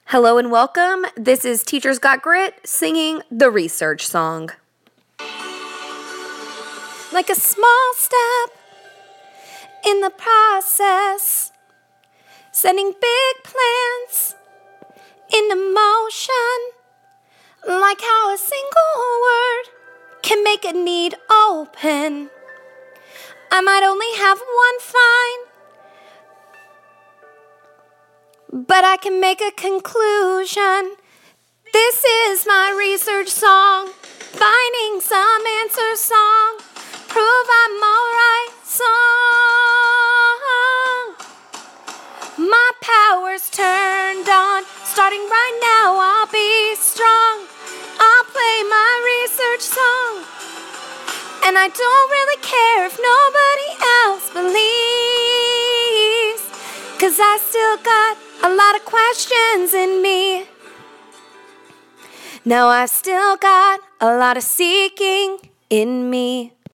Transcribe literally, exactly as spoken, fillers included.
Hello and welcome. This is Teachers Got Grit singing the research song. Like a small step in the process, setting big plans into motion, like how a single word can make a need open. I might only have one fine, but I can make a conclusion. This is my research song, finding some answer song, prove I'm alright song. My power's turned on, starting right now I'll be strong. I'll play my research song, and I don't really care if nobody else believes, 'cause I still got a lot of questions in me. Now I still got a lot of seeking in me.